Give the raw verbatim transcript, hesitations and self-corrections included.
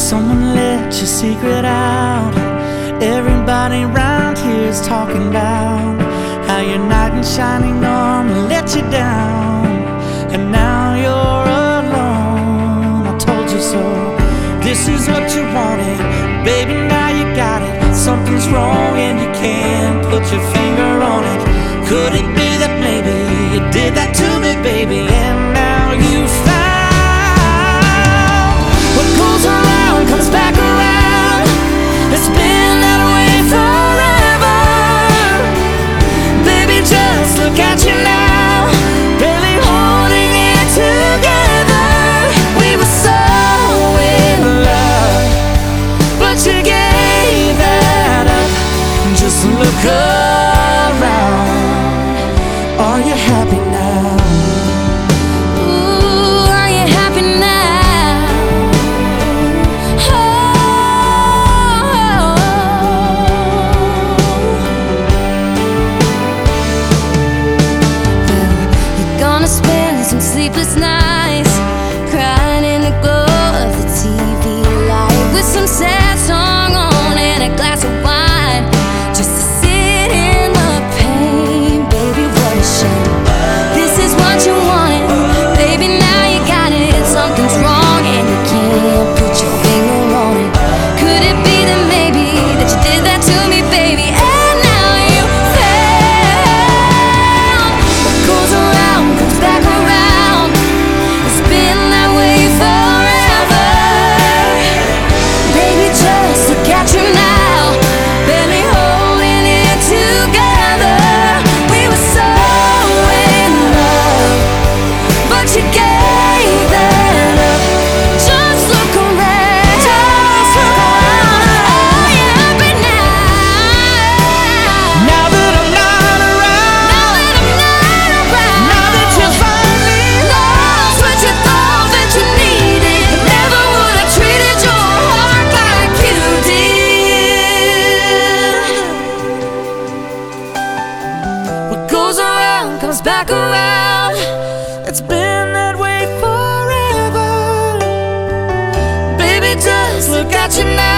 Someone let your secret out. Everybody around here is talking about how your knight in shining armor let you down, and now you're alone. I told you so. This is what you wanted, baby, now you got it. Something's wrong and you can't put your finger on it. Could it be that maybe you did that to me, baby, and now you found what goes around comes back around? It's been that way forever. Baby, just look at you now, barely holding it together. We were so in love, but you gave that up. Just look around. Are you happy now? Ooh, are you happy now? Oh, well, you're gonna spend some sleepless nights crying in the glow of the T V light, with some sad song on and a glass of wine, just to sit in the pain. Baby, what a shame. This is what you wanted, baby, now you got it. Something's wrong and you can't put your finger on it. Could it be that maybe that you did that to me, baby, and now you found what goes around comes back around? It's been that way forever. Baby, just look at you now, barely holding it together. We were so in love, but you gave that up. Just look around. Just look around. Are you happy now? Now that I'm not around, Now that I'm not around. now that you finally lost what you thought that you needed, never would have treated your heart like you did. what goes around comes back around. It's been that way forever. Baby, just look at you now.